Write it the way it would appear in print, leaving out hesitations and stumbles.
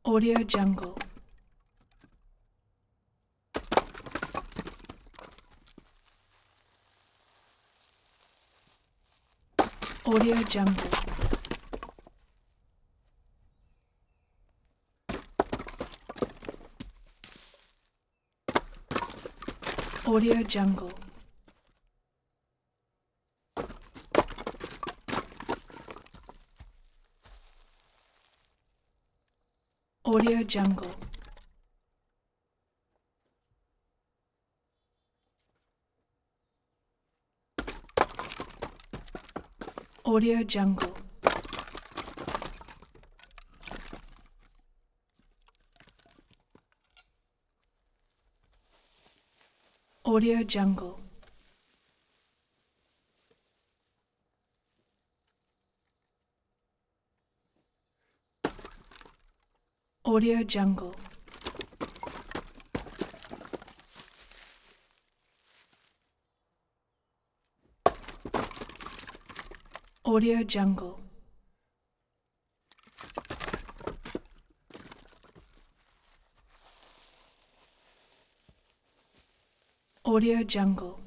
Audio Jungle. Audio Jungle. Audio Jungle. Audio Jungle. Audio Jungle. Audio Jungle. Audio Jungle. Audio Jungle. Audio Jungle.